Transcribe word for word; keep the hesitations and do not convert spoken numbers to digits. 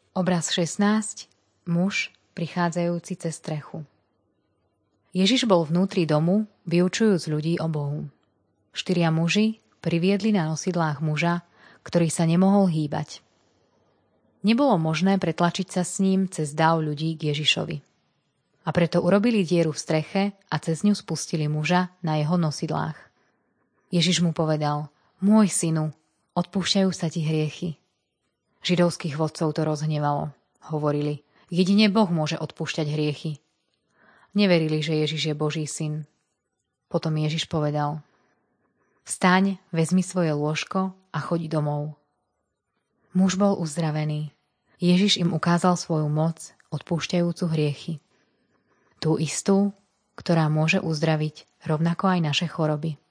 Obraz šestnásť. Muž prichádzajúci cez strechu. Ježiš bol vnútri domu, vyučujúc ľudí o Bohu. Štyria muži priviedli na nosidlách muža, ktorý sa nemohol hýbať. Nebolo možné pretlačiť sa s ním cez dáv ľudí k Ježišovi. A preto urobili dieru v streche a cez ňu spustili muža na jeho nosidlách. Ježiš mu povedal: Môj synu, odpúšťajú sa ti hriechy. Židovských vodcov to rozhnevalo. Hovorili: Jedine Boh môže odpúšťať hriechy. Neverili, že Ježiš je Boží syn. Potom Ježiš povedal: Vstaň, vezmi svoje lôžko a choď domov. Muž bol uzdravený. Ježiš im ukázal svoju moc, odpúšťajúcu hriechy. Tú istú, ktorá môže uzdraviť rovnako aj naše choroby.